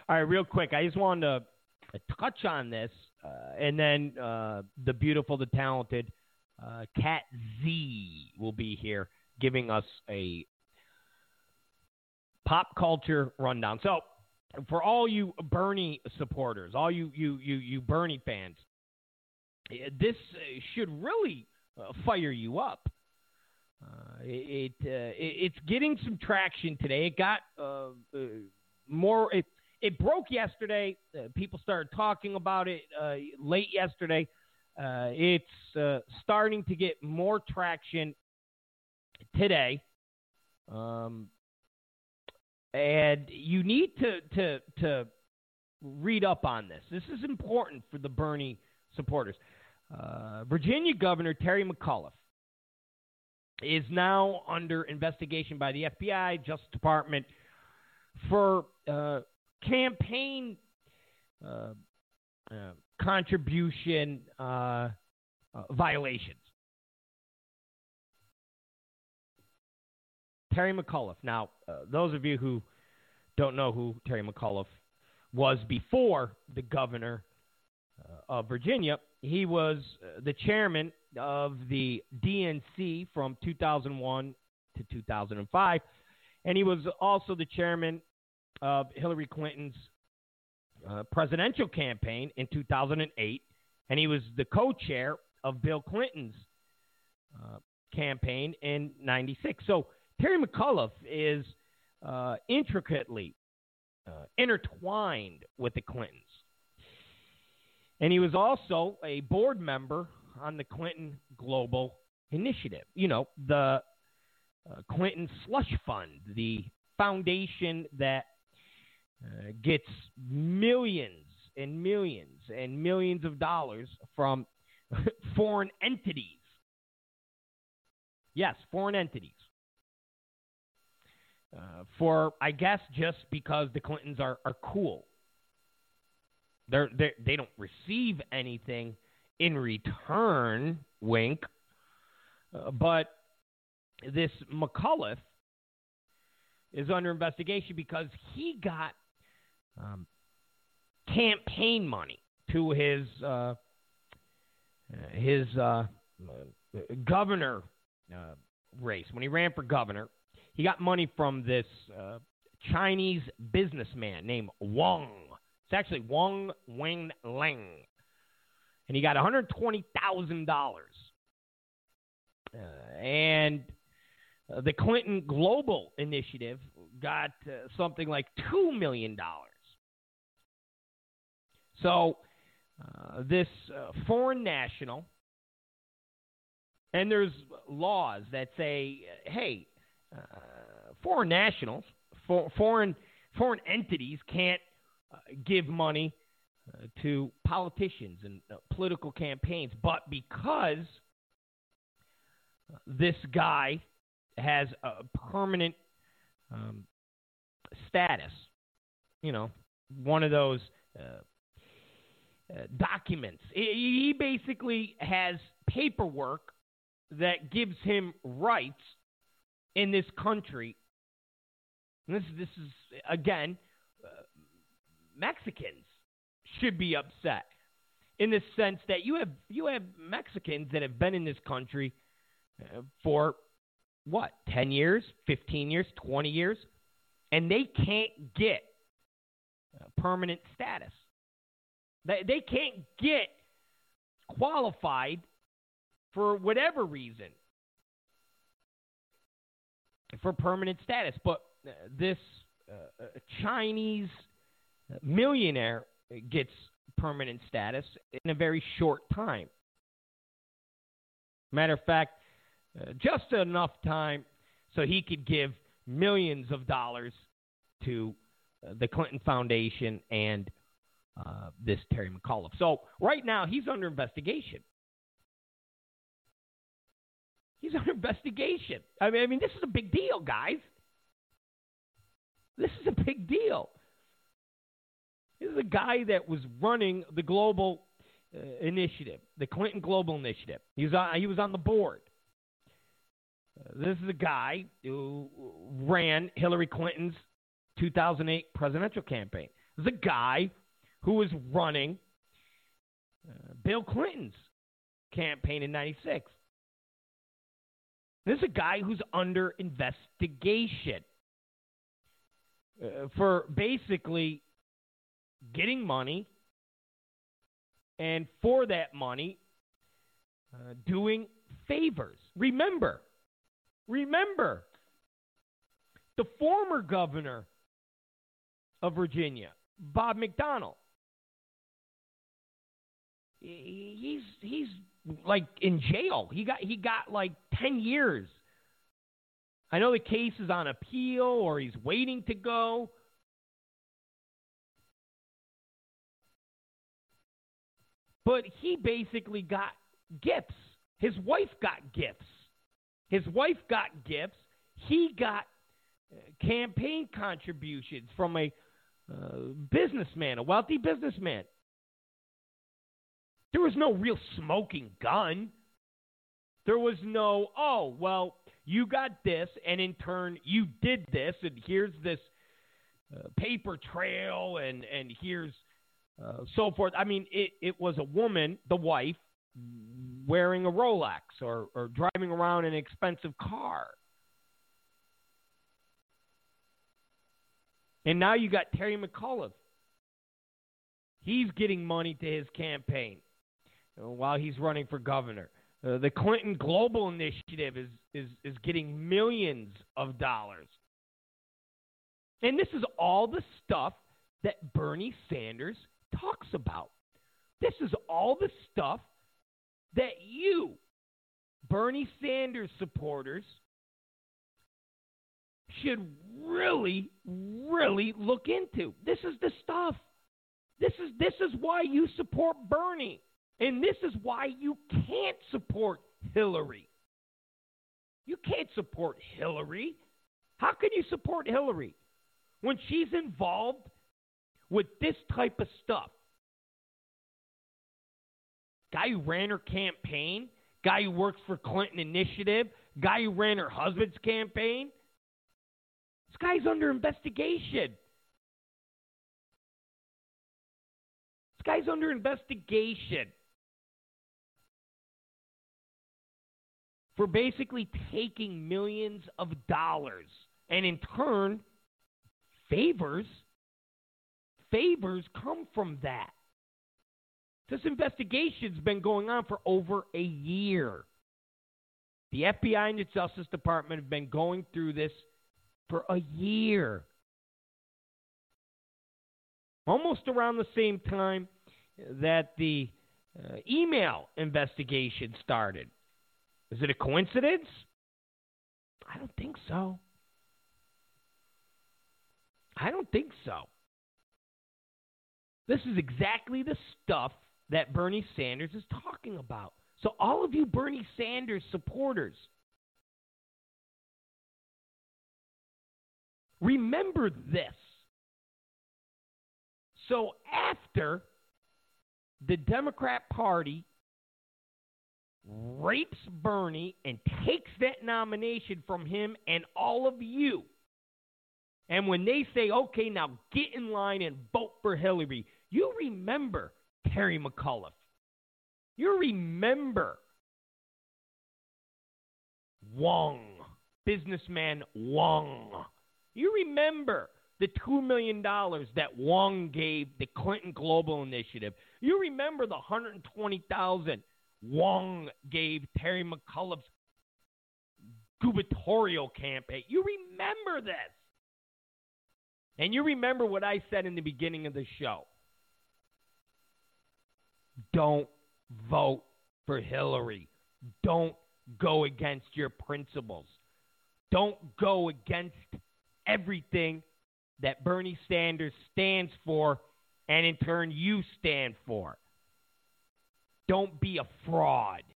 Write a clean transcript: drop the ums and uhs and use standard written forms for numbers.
All right, real quick, I just wanted to touch on this, and then the beautiful, the talented Kat Z will be here giving us a pop culture rundown. So, for all you Bernie supporters, all you Bernie fans, this should really fire you up. It's getting some traction today. It got more. It broke yesterday. People started talking about it late yesterday. It's starting to get more traction today. And you need to read up on this. This is important for the Bernie supporters. Virginia Governor Terry McAuliffe is now under investigation by the FBI, Justice Department, for campaign contribution violations. Terry McAuliffe. Now, those of you who don't know who Terry McAuliffe was before the governor of Virginia, he was the chairman of the DNC from 2001 to 2005, and he was also the chairman of Hillary Clinton's presidential campaign in 2008, and he was the co-chair of Bill Clinton's campaign in 96. So Terry McAuliffe is intricately intertwined with the Clintons. And he was also a board member on the Clinton Global Initiative. You know, the Clinton Slush Fund, the foundation that gets millions and millions and millions of dollars from foreign entities. Yes, foreign entities. For, I guess, just because the Clintons are cool. They don't receive anything in return, wink. But this McAuliffe is under investigation because he got campaign money to his governor race. When he ran for governor, he got money from this Chinese businessman named Wang. It's actually Wang Wenling. And he got $120,000. And the Clinton Global Initiative got something like $2 million. So this foreign national, and there's laws that say, hey, foreign nationals, foreign entities can't give money to politicians and political campaigns. But because this guy has a permanent status, you know, one of those documents, he basically has paperwork that gives him rights in this country. And this is again, Mexicans should be upset in the sense that you have Mexicans that have been in this country for what, 10 years, 15 years, 20 years, and they can't get permanent status. They can't get qualified for whatever reason for permanent status. But this Chinese millionaire gets permanent status in a very short time. Matter of fact, just enough time so he could give millions of dollars to the Clinton Foundation and this Terry McAuliffe. So right now he's under investigation. He's under investigation. I mean, this is a big deal, guys. This is a big deal. This is a guy that was running the global initiative, the Clinton Global Initiative. He was on the board. This is a guy who ran Hillary Clinton's 2008 presidential campaign. This is a guy who was running Bill Clinton's campaign in 96. This is a guy who's under investigation for basically getting money, and for that money, doing favors. Remember, the former governor of Virginia, Bob McDonnell, he's like in jail. He got like 10 years. I know the case is on appeal or he's waiting to go. But he basically got gifts. His wife got gifts. He got campaign contributions from a businessman, a wealthy businessman. There was no real smoking gun. There was no, oh, well, you got this, and in turn, you did this, and here's this paper trail, and here's so forth. I mean, it was a woman, the wife, wearing a Rolex or driving around in an expensive car. And now you got Terry McAuliffe. He's getting money to his campaign while he's running for governor. The Clinton Global Initiative is getting millions of dollars. And this is all the stuff that Bernie Sanders talks about. This is all the stuff that you, Bernie Sanders supporters, should really, really look into. This is the stuff. This is why you support Bernie. And this is why you can't support Hillary. You can't support Hillary. How can you support Hillary when she's involved with this type of stuff? Guy who ran her campaign, guy who works for Clinton Initiative, guy who ran her husband's campaign. This guy's under investigation. This guy's under investigation for basically taking millions of dollars and in turn, favors come from that. This investigation's been going on for over a year. The FBI and the Justice Department have been going through this for a year. Almost around the same time that the email investigation started. Is it a coincidence? I don't think so. This is exactly the stuff that Bernie Sanders is talking about. So all of you Bernie Sanders supporters, remember this. So after the Democrat Party rapes Bernie and takes that nomination from him and all of you, and when they say, okay, now get in line and vote for Hillary, you remember Terry McAuliffe. You remember Wong, businessman Wong. You remember the $2 million that Wong gave the Clinton Global Initiative. You remember the $120,000 Wong gave Terry McAuliffe's gubernatorial campaign. You remember this. And you remember what I said in the beginning of the show. Don't vote for Hillary. Don't go against your principles. Don't go against everything that Bernie Sanders stands for and in turn you stand for. Don't be a fraud.